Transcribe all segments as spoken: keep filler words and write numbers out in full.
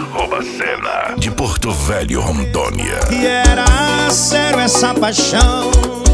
Arroba Cena de Porto Velho, Rondônia. E era sério essa paixão,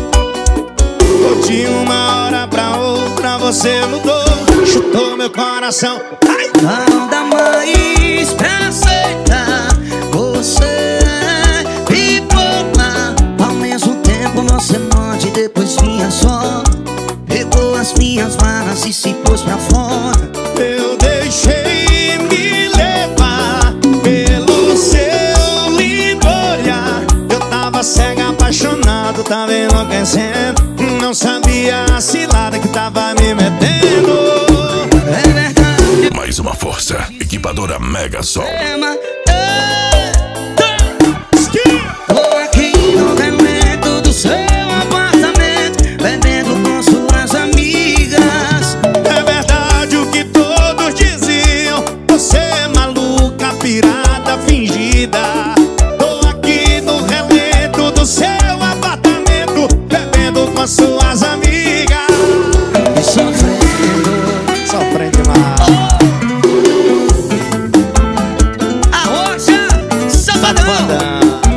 de uma hora pra outra você mudou, chutou meu coração. Ai! Não dá mais pra aceitar, você bipolar. Ao mesmo tempo você morte, depois vinha só. Pegou as minhas malas e se pôs pra fora. Eu deixei me levar pelo seu lindo olhar. Eu tava cego, apaixonado, tava enlouquecendo. Não sabia a cilada que tava me metendo. É verdade. Mais uma força, equipadora Mega Sol. Tô aqui no relento do seu apartamento, bebendo com suas amigas. É verdade o que todos diziam, você é maluca, pirada, fingida. Tô aqui no relento do seu apartamento, bebendo com suas amigas. E sofrendo, sofrendo demais. A rocha, safadão.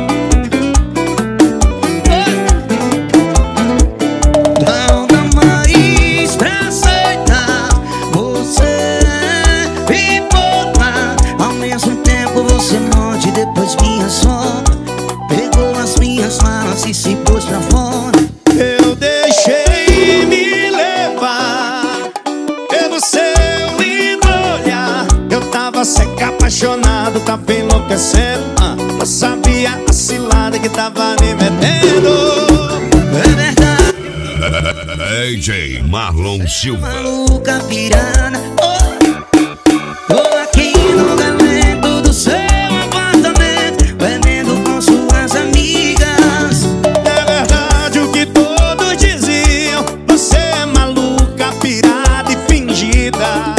Não dá mais pra aceitar, você bipolar. Ao mesmo tempo você morte, depois vinha só. Pegou as minhas malas e se pôs pra fora. Eu deixei me levar pelo seu lindo olhar. Eu tava seca, apaixonado, tava enlouquecendo. ah, Eu sabia a cilada que tava me metendo. É verdade. D J Marlon Silva. Maluca pirana, oh. Tô aqui no relento do seu apartamento, bebendo com suas amigas. É verdade o que todos diziam, você é maluca, pirada e fingida.